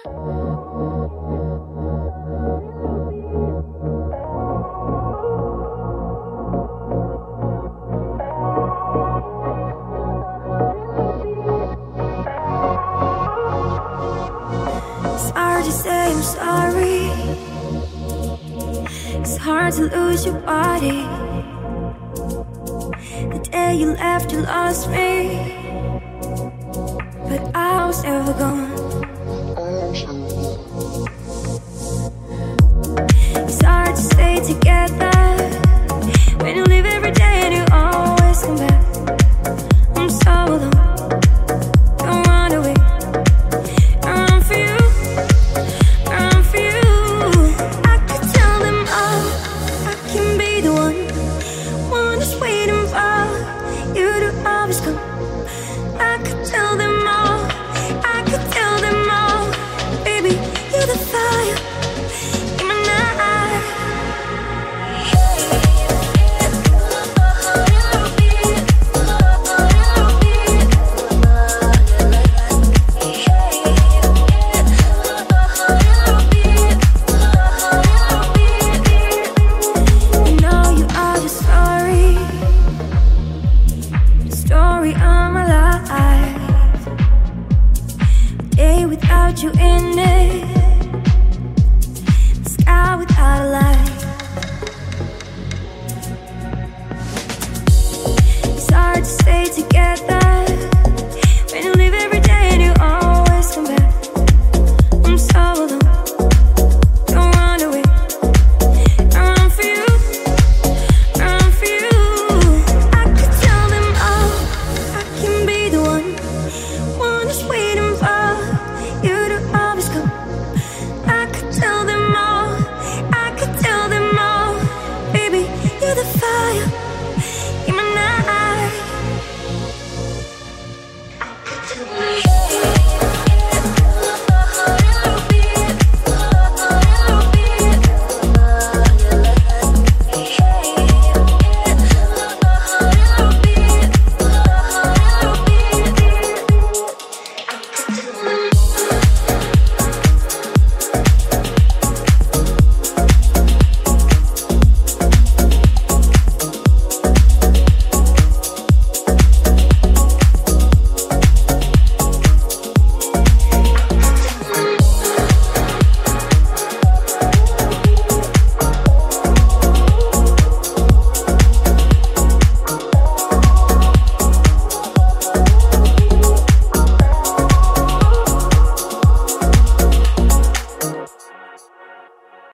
It's hard to say I'm sorry. It's hard to lose your body. The day you left, you lost me, but I was never gone. It's hard to stay together when you leave every day and you always come back. I'm so alone. Don't run away. I run for you. I run for you. I could tell them all I can be the one that's waiting for you to always come. I could tell them all. I could tell them all. Baby, you're the fire in my night. You know you are the story of my life. A day without you in it, the sky without a light. It's hard to stay together when you leave every day and you always come back. I'm so alone. Don't run away. I run for you. I run for you. I could tell them all I can be the one that's waiting for you to always come. I could tell them all. I could tell them all. Baby, you're the fire in my night. I could tell them all.